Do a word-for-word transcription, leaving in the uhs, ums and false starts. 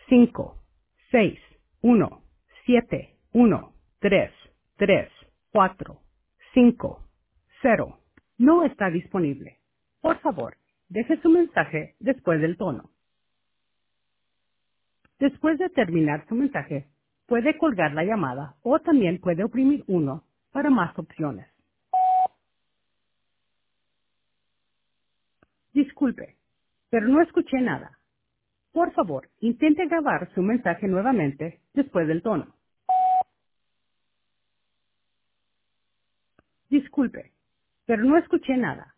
cinco, seis, uno, siete, uno, tres, tres, cuatro, cinco, cero. No está disponible. Por favor, deje su mensaje después del tono. Después de terminar su mensaje, puede colgar la llamada o también puede oprimir uno para más opciones. Disculpe, pero no escuché nada. Por favor, intente grabar su mensaje nuevamente después del tono. Disculpe, pero no escuché nada.